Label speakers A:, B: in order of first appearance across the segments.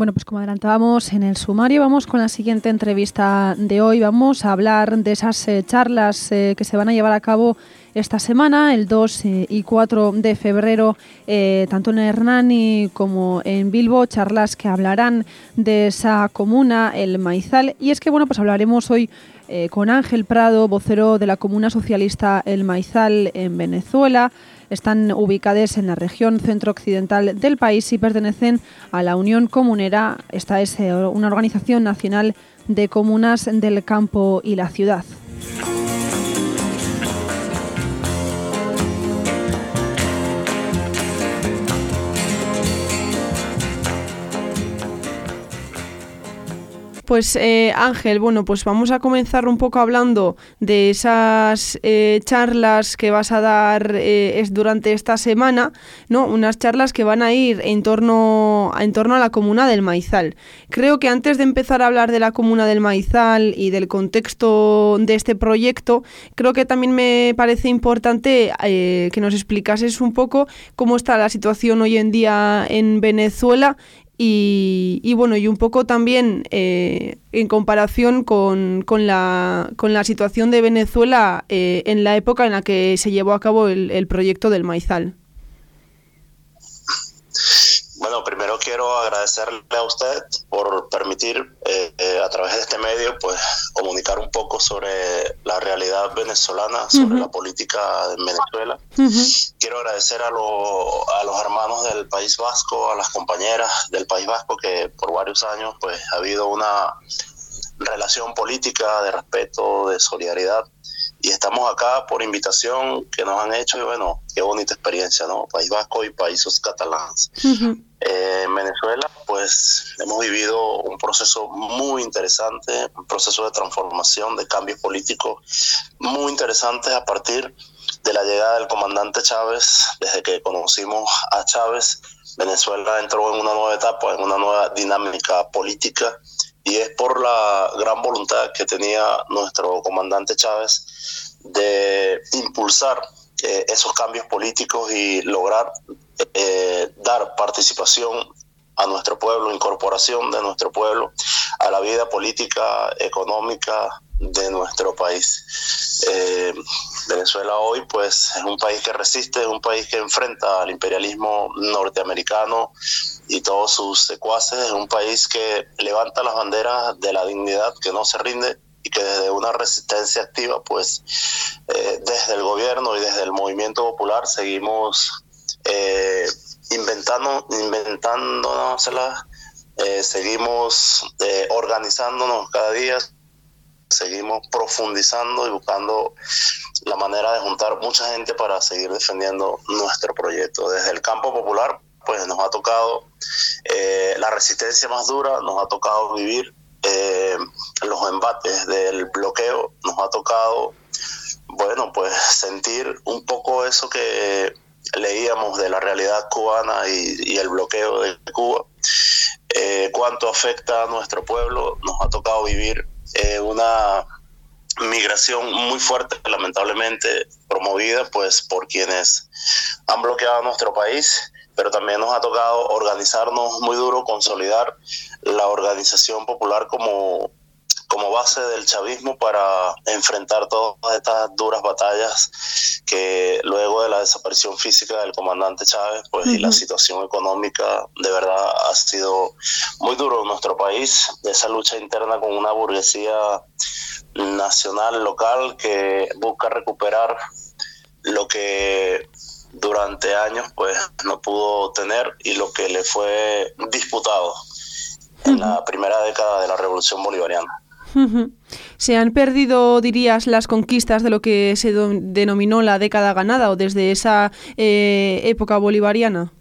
A: Bueno, pues como adelantábamos en el sumario, vamos con la siguiente entrevista de hoy. Vamos a hablar de esas charlas que se van a llevar a cabo esta semana, el 2 y 4 de febrero, tanto en Hernani como en Bilbo, charlas que hablarán de esa comuna, el Maizal. Y es que, bueno, pues hablaremos hoy con Ángel Prado, vocero de la Comuna Socialista El Maizal en Venezuela. Están ubicadas en la región centro-occidental del país y pertenecen a la Unión Comunera. Esta es una organización nacional de comunas del campo y la ciudad. Pues Ángel, bueno, pues vamos a comenzar un poco hablando de esas charlas que vas a dar durante esta semana, ¿no? Unas charlas que van a ir en torno a la comuna del Maizal. Creo que antes de empezar a hablar de la comuna del Maizal y del contexto de este proyecto, creo que también me parece importante que nos explicases un poco cómo está la situación hoy en día en Venezuela. Y bueno, y un poco también en comparación con la situación de Venezuela en la época en la que se llevó a cabo el proyecto del Maizal.
B: Bueno, primero quiero agradecerle a usted por permitir a través de este medio pues comunicar un poco sobre la realidad venezolana, sobre la política en Venezuela. Quiero agradecer a los hermanos del País Vasco, a las compañeras del País Vasco, que por varios años pues ha habido una relación política de respeto, de solidaridad. Y estamos acá por invitación que nos han hecho y bueno, qué bonita experiencia, ¿no? País Vasco y Països Catalans. En Venezuela, pues hemos vivido un proceso muy interesante, un proceso de transformación, de cambios políticos muy interesantes a partir de la llegada del comandante Chávez. Desde que conocimos a Chávez, Venezuela entró en una nueva etapa, en una nueva dinámica política. Y es por la gran voluntad que tenía nuestro comandante Chávez de impulsar esos cambios políticos y lograr dar participación a nuestro pueblo, incorporación de nuestro pueblo a la vida política, económica de nuestro país. Venezuela hoy pues es un país que resiste, es un país que enfrenta al imperialismo norteamericano y todos sus secuaces, es un país que levanta las banderas de la dignidad, que no se rinde y que desde una resistencia activa pues desde el gobierno y desde el movimiento popular seguimos inventándonoslas, seguimos organizándonos cada día, seguimos profundizando y buscando la manera de juntar mucha gente para seguir defendiendo nuestro proyecto. Desde el campo popular pues nos ha tocado la resistencia más dura, nos ha tocado vivir los embates del bloqueo, nos ha tocado, bueno, pues sentir un poco eso que leíamos de la realidad cubana y el bloqueo de Cuba, cuánto afecta a nuestro pueblo. Nos ha tocado vivir una migración muy fuerte, lamentablemente promovida pues por quienes han bloqueado nuestro país, pero también nos ha tocado organizarnos muy duro, consolidar la organización popular como base del chavismo para enfrentar todas estas duras batallas que luego de la desaparición física del comandante Chávez pues y la situación económica de verdad ha sido muy duro en nuestro país. Esa lucha interna con una burguesía nacional, local, que busca recuperar lo que durante años pues no pudo tener y lo que le fue disputado en la primera década de la Revolución Bolivariana.
A: ¿Se han perdido, dirías, las conquistas de lo que se denominó la década ganada o desde esa época bolivariana?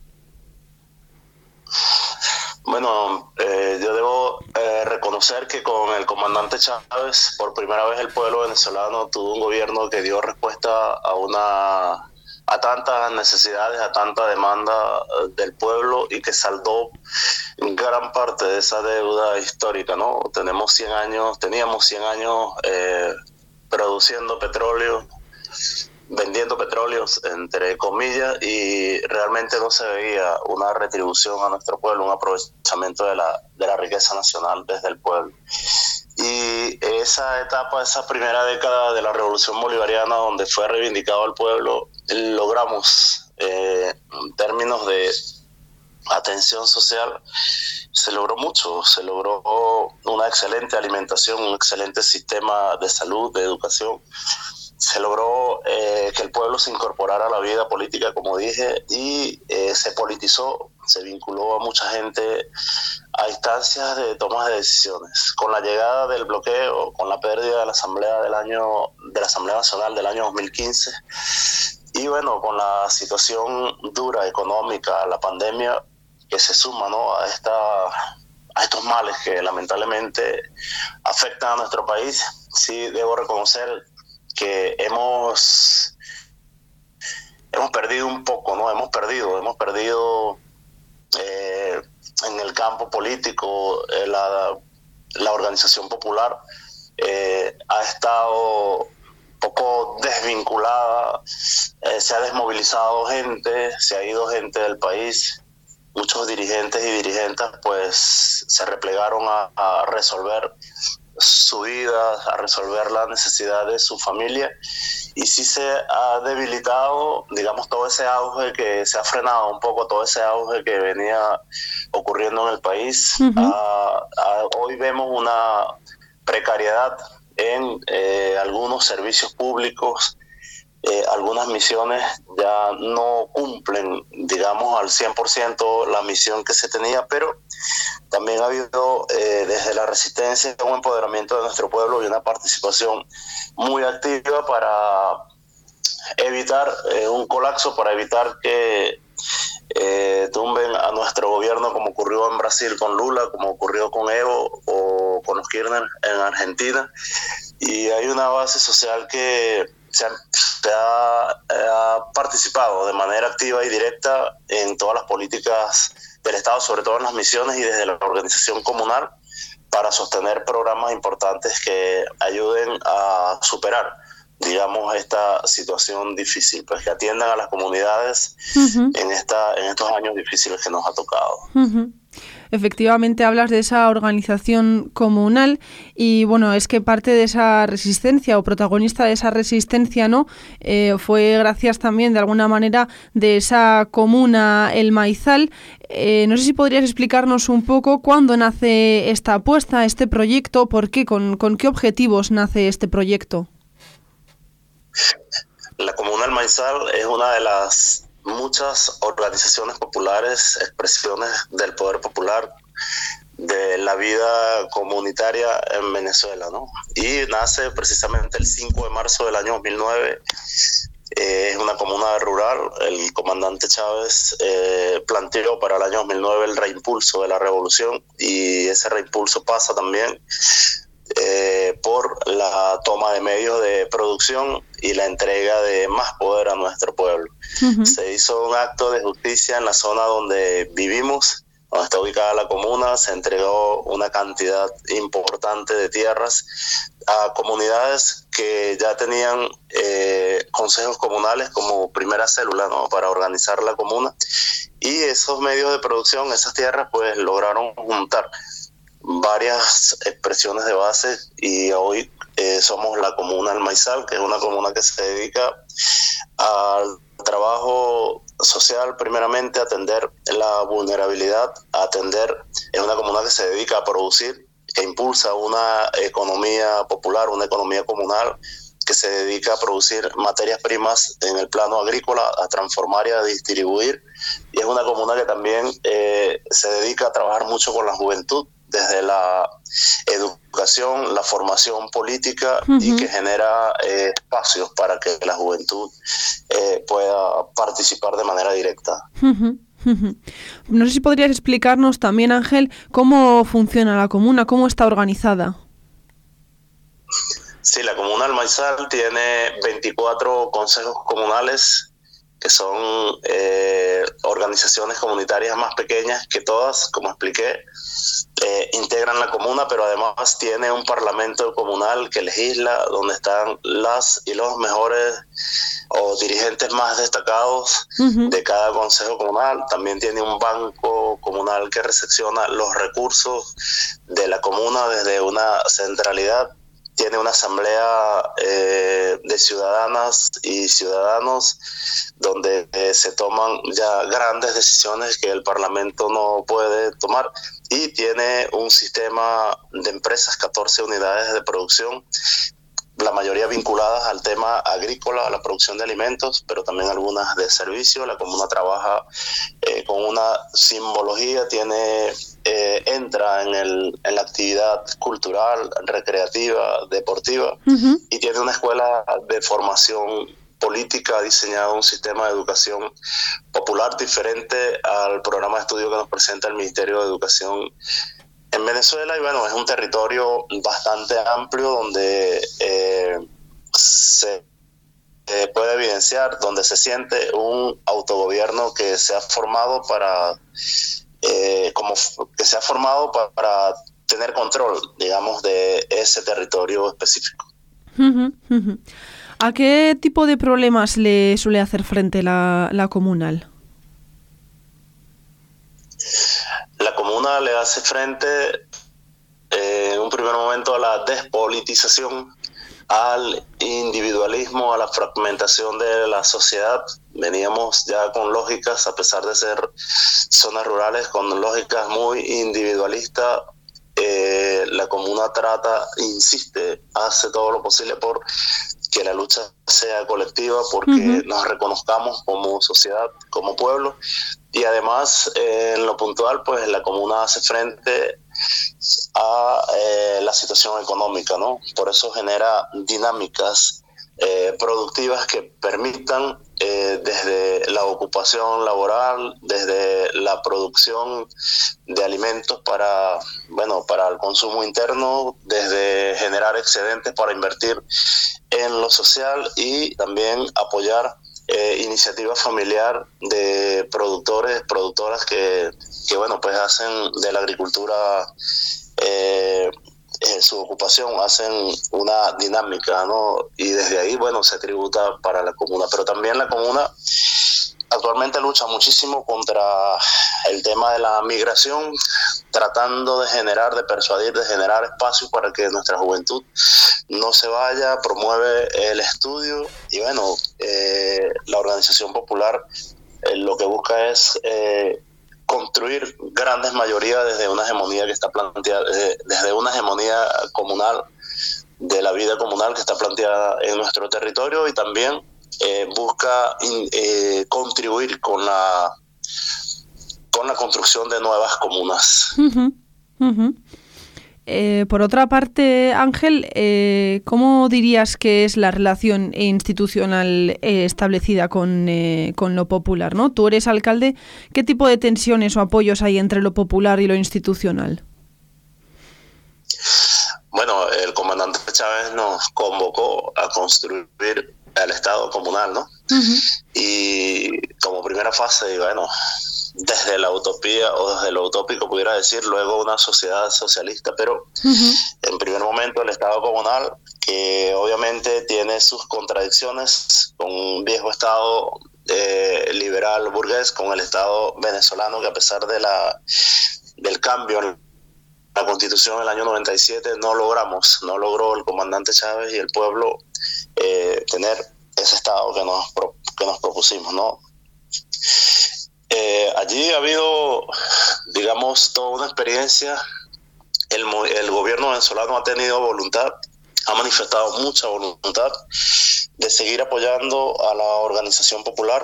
B: Bueno, yo debo reconocer que con el comandante Chávez, por primera vez el pueblo venezolano tuvo un gobierno que dio respuesta a tantas necesidades, a tanta demanda del pueblo y que saldó gran parte de esa deuda histórica, ¿no? Teníamos 100 años produciendo petróleo, vendiendo petróleos, entre comillas, y realmente no se veía una retribución a nuestro pueblo, un aprovechamiento de la riqueza nacional desde el pueblo. Y esa etapa, esa primera década de la Revolución Bolivariana, donde fue reivindicado al pueblo, logramos, en términos de atención social, se logró mucho. Se logró una excelente alimentación, un excelente sistema de salud, de educación. Se logró que el pueblo se incorporara a la vida política, como dije, y se politizó, se vinculó a mucha gente a instancias de tomas de decisiones. Con la llegada del bloqueo, con la pérdida de la Asamblea Nacional del año 2015, y bueno, con la situación dura económica, la pandemia, que se suma, ¿no?, a estos males que lamentablemente afectan a nuestro país, sí debo reconocer que hemos perdido un poco, ¿no? Hemos perdido en el campo político. La organización popular ha estado poco desvinculada, se ha desmovilizado gente, se ha ido gente del país. Muchos dirigentes y dirigentas pues se replegaron a resolver su vida, a resolver la necesidad de su familia, y sí se ha debilitado, digamos, todo ese auge que se ha frenado un poco, todo ese auge que venía ocurriendo en el país. Hoy vemos una precariedad en algunos servicios públicos. Algunas misiones ya no cumplen, digamos, al 100% la misión que se tenía, pero también ha habido desde la resistencia un empoderamiento de nuestro pueblo y una participación muy activa para evitar un colapso, para evitar que tumben a nuestro gobierno, como ocurrió en Brasil con Lula, como ocurrió con Evo o con los Kirchner en Argentina. Y hay una base social que se ha participado de manera activa y directa en todas las políticas del Estado, sobre todo en las misiones y desde la organización comunal, para sostener programas importantes que ayuden a superar, digamos, esta situación difícil, pues que atiendan a las comunidades en estos años difíciles que nos ha tocado.
A: Efectivamente, hablas de esa organización comunal y, bueno, es que parte de esa resistencia o protagonista de esa resistencia, ¿no?, fue gracias también, de alguna manera, de esa comuna El Maizal. No sé si podrías explicarnos un poco cuándo nace esta apuesta, este proyecto, por qué, con qué objetivos nace este proyecto.
B: La comuna El Maizal es una de las muchas organizaciones populares, expresiones del poder popular, de la vida comunitaria en Venezuela, ¿no? Y nace precisamente el 5 de marzo del año 2009. Es una comuna rural. El comandante Chávez planteó para el año 2009 el reimpulso de la revolución, y ese reimpulso pasa también por la toma de medios de producción y la entrega de más poder a nuestro pueblo. Se hizo un acto de justicia en la zona donde vivimos, donde está ubicada la comuna. Se entregó una cantidad importante de tierras a comunidades que ya tenían consejos comunales como primera célula, ¿no?, para organizar la comuna, y esos medios de producción, esas tierras, pues lograron juntar varias expresiones de base, y hoy somos la comuna El Maizal, que es una comuna que se dedica al trabajo social, primeramente, a atender la vulnerabilidad, es una comuna que se dedica a producir, que impulsa una economía popular, una economía comunal, que se dedica a producir materias primas en el plano agrícola, a transformar y a distribuir, y es una comuna que también se dedica a trabajar mucho con la juventud, desde la educación, la formación política, y que genera espacios para que la juventud pueda participar de manera directa.
A: No sé si podrías explicarnos también, Ángel, cómo funciona la comuna, cómo está organizada.
B: Sí, la comuna El Maizal tiene 24 consejos comunales, que son organizaciones comunitarias más pequeñas que todas, como expliqué, integran la comuna, pero además tiene un parlamento comunal que legisla, donde están las y los mejores o dirigentes más destacados de cada consejo comunal. También tiene un banco comunal que recepciona los recursos de la comuna desde una centralidad. Tiene una asamblea de ciudadanas y ciudadanos donde se toman ya grandes decisiones que el Parlamento no puede tomar, y tiene un sistema de empresas, 14 unidades de producción, la mayoría vinculadas al tema agrícola, a la producción de alimentos, pero también algunas de servicio. La comuna trabaja con una simbología, entra en la actividad cultural, recreativa, deportiva, y tiene una escuela de formación política. Ha diseñado un sistema de educación popular diferente al programa de estudio que nos presenta el Ministerio de Educación en Venezuela. Y bueno, es un territorio bastante amplio donde se puede evidenciar, donde se siente un autogobierno que se ha formado para tener control, digamos, de ese territorio específico.
A: ¿A qué tipo de problemas le suele hacer frente la comunal?
B: La comuna le hace frente en un primer momento a la despolitización, al individualismo, a la fragmentación de la sociedad. Veníamos ya con lógicas, a pesar de ser zonas rurales, con lógicas muy individualistas. La comuna insiste, hace todo lo posible por que la lucha sea colectiva, porque nos reconozcamos como sociedad, como pueblo. Y además, en lo puntual, pues la comuna hace frente a la situación económica, ¿no? Por eso genera dinámicas productivas que permitan, desde la ocupación laboral, desde la producción de alimentos para el consumo interno, desde generar excedentes para invertir en lo social, y también apoyar iniciativa familiar de productoras que pues hacen de la agricultura su ocupación, hacen una dinámica, ¿no? Y desde ahí, se tributa para la comuna. Pero también la comuna actualmente lucha muchísimo contra el tema de la migración, tratando de persuadir, de generar espacios para que nuestra juventud no se vaya, promueve el estudio. Y la organización popular lo que busca es construir grandes mayorías desde una hegemonía que está planteada, desde una hegemonía comunal, de la vida comunal que está planteada en nuestro territorio, y también busca contribuir con la construcción de nuevas comunas.
A: Por otra parte, Ángel, ¿cómo dirías que es la relación institucional establecida con lo popular, ¿no? Tú eres alcalde, ¿qué tipo de tensiones o apoyos hay entre lo popular y lo institucional?
B: Bueno, el comandante Chávez nos convocó a construir el Estado comunal, ¿no? Y como primera fase, desde la utopía o desde lo utópico pudiera decir, luego una sociedad socialista, pero en primer momento el Estado comunal, que obviamente tiene sus contradicciones con un viejo Estado liberal burgués, con el Estado venezolano, que a pesar del cambio en la Constitución del año 97 no logró el comandante Chávez y el pueblo tener ese Estado que nos propusimos, ¿no? Allí ha habido, toda una experiencia. El gobierno venezolano ha tenido voluntad, ha manifestado mucha voluntad de seguir apoyando a la organización popular,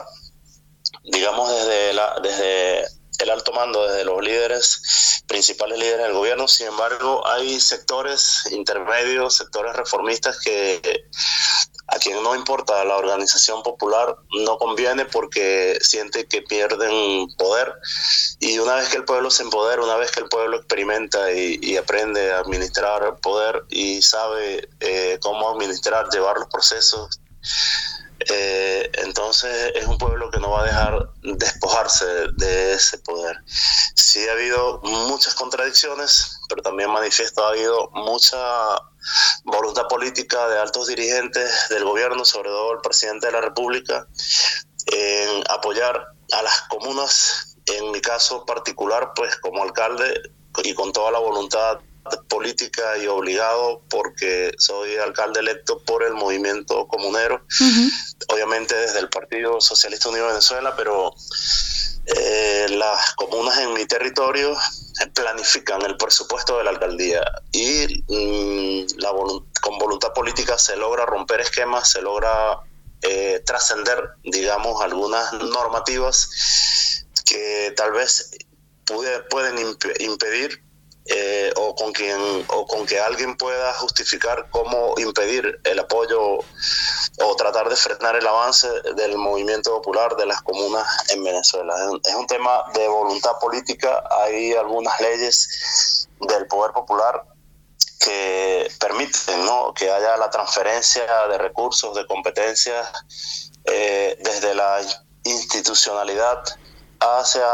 B: desde el alto mando, desde los principales líderes del gobierno. Sin embargo, hay sectores intermedios, sectores reformistas a quien no importa la organización popular, no conviene, porque siente que pierden poder. Y una vez que el pueblo se empodera, una vez que el pueblo experimenta y aprende a administrar poder y sabe cómo administrar, llevar los procesos, entonces es un pueblo que no va a dejar despojarse de ese poder. Sí ha habido muchas contradicciones, pero también manifiesto ha habido mucha voluntad política de altos dirigentes del gobierno, sobre todo el presidente de la República, en apoyar a las comunas. En mi caso particular, pues como alcalde y con toda la voluntad política y obligado, porque soy alcalde electo por el movimiento comunero, obviamente desde el Partido Socialista Unido de Venezuela, pero las comunas en mi territorio planifican el presupuesto de la alcaldía y con voluntad política se logra romper esquemas, se logra trascender, digamos, algunas normativas que tal vez pueden impedir o con que alguien pueda justificar cómo impedir el apoyo o tratar de frenar el avance del movimiento popular de las comunas en Venezuela. Es un tema de voluntad política. Hay algunas leyes del poder popular que permiten, ¿no?, que haya la transferencia de recursos, de competencias desde la institucionalidad hacia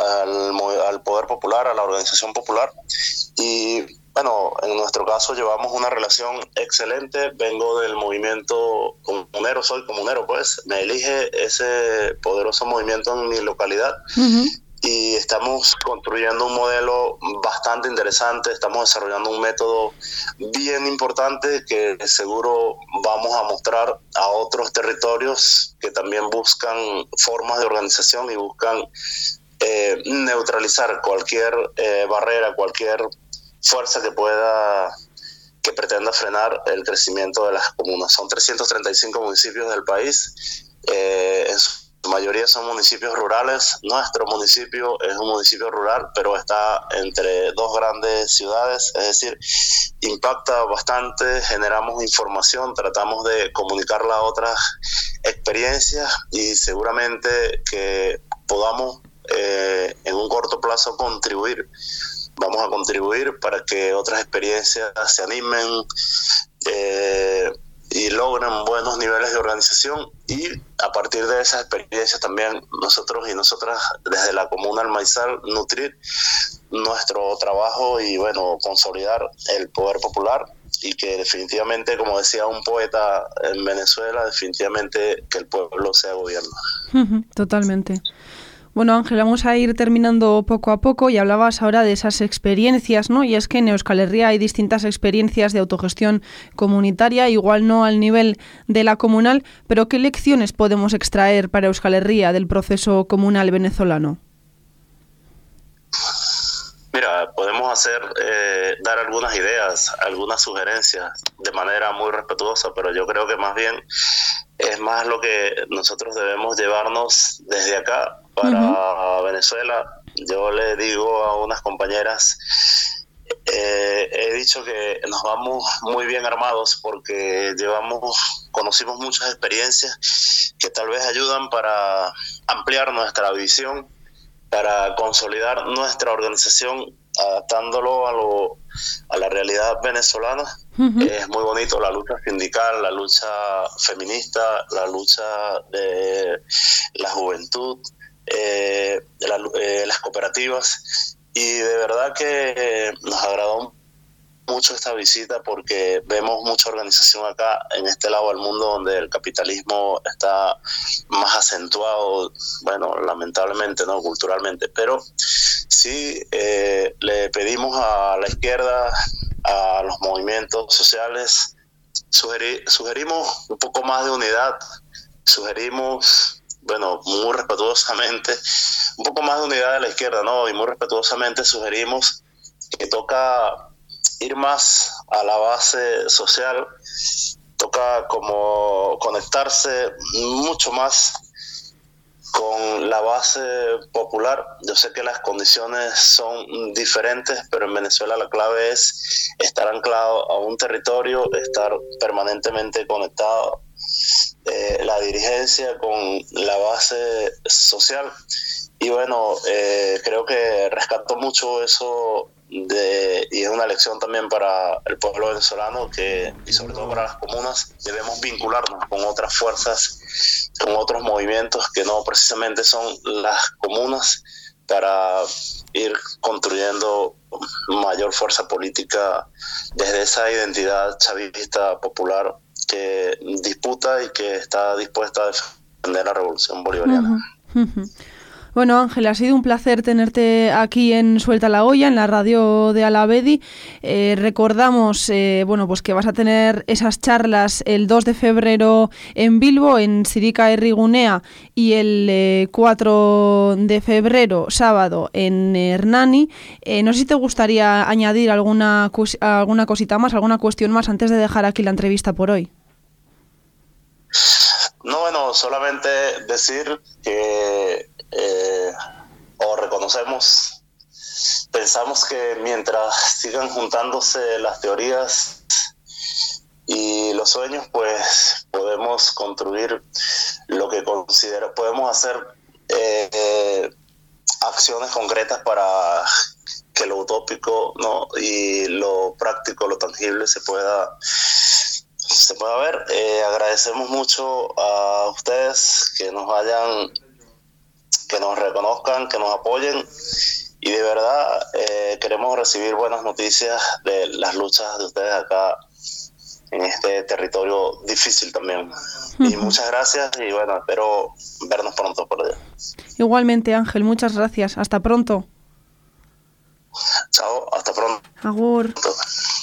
B: al poder popular, a la organización popular. Y bueno, en nuestro caso llevamos una relación excelente. Vengo del movimiento comunero, soy comunero, pues me elige ese poderoso movimiento en mi localidad. Y estamos construyendo un modelo bastante interesante, estamos desarrollando un método bien importante que seguro vamos a mostrar a otros territorios que también buscan formas de organización y buscan neutralizar cualquier barrera, cualquier fuerza que pretenda frenar el crecimiento de las comunas. Son 335 municipios del país, en su mayoría son municipios rurales. Nuestro municipio es un municipio rural, pero está entre dos grandes ciudades, es decir, impacta bastante, generamos información, tratamos de comunicarla a otras experiencias y seguramente que podamos en un corto plazo contribuir. Vamos a contribuir para que otras experiencias se animen y logren buenos niveles de organización, y a partir de esas experiencias también nosotros y nosotras desde la Comuna del Maizal nutrir nuestro trabajo y bueno, consolidar el poder popular, y que definitivamente, como decía un poeta en Venezuela, definitivamente que el pueblo sea gobierno.
A: Totalmente. Bueno, Ángel, vamos a ir terminando poco a poco y hablabas ahora de esas experiencias, ¿no? Y es que en Euskal Herria hay distintas experiencias de autogestión comunitaria, igual no al nivel de la comunal, pero ¿qué lecciones podemos extraer para Euskal Herria del proceso comunal venezolano?
B: Mira, podemos dar algunas ideas, algunas sugerencias de manera muy respetuosa, pero yo creo que más bien es más lo que nosotros debemos llevarnos desde acá para Venezuela. Yo le digo a unas compañeras, he dicho que nos vamos muy bien armados porque conocimos muchas experiencias que tal vez ayudan para ampliar nuestra visión, para consolidar nuestra organización, adaptándolo a la realidad venezolana. Es muy bonito la lucha sindical, la lucha feminista, la lucha de la juventud, las cooperativas, y de verdad que nos agradó mucho esta visita porque vemos mucha organización acá en este lado del mundo donde el capitalismo está más acentuado, bueno, lamentablemente, no, culturalmente, pero sí le pedimos a la izquierda, a los movimientos sociales, sugerimos un poco más de unidad, sugerimos, bueno, muy respetuosamente, un poco más de unidad de la izquierda, ¿no? Y muy respetuosamente sugerimos que toca ir más a la base social, toca como conectarse mucho más con la base popular. Yo sé que las condiciones son diferentes, pero en Venezuela la clave es estar anclado a un territorio, estar permanentemente conectado la dirigencia con la base social. Y bueno, creo que rescato mucho eso y es una lección también para el pueblo venezolano y sobre todo para las comunas. Debemos vincularnos con otras fuerzas, con otros movimientos que no precisamente son las comunas, para ir construyendo mayor fuerza política desde esa identidad chavista popular que disputa y que está dispuesta a defender la revolución bolivariana.
A: Bueno, Ángel, ha sido un placer tenerte aquí en Suelta la Olla, en la radio de Alavedi. Recordamos pues que vas a tener esas charlas el 2 de febrero en Bilbo, en Sirika Herrigunea, y el 4 de febrero, sábado, en Hernani. No sé si te gustaría añadir alguna cosita más, alguna cuestión más antes de dejar aquí la entrevista por hoy.
B: No, bueno, solamente decir que pensamos que mientras sigan juntándose las teorías y los sueños, pues podemos construir lo que podemos hacer acciones concretas para que lo utópico, ¿no?, y lo práctico, lo tangible se pueda ver. Agradecemos mucho a ustedes que nos reconozcan, que nos apoyen, y de verdad queremos recibir buenas noticias de las luchas de ustedes acá en este territorio difícil también. Y muchas gracias, y bueno, espero vernos pronto por allá.
A: Igualmente, Ángel, muchas gracias. Hasta pronto.
B: Chao, hasta pronto.
A: Agur.